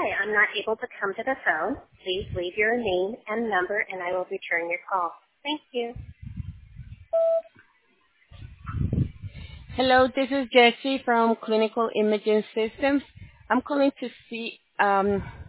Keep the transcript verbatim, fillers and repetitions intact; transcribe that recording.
sorry I'm not able to come to the phone. Please leave your name and number, and I will return your call. Thank you. Hello, this is Jessie from Clinical Imaging Systems. I'm calling to see um,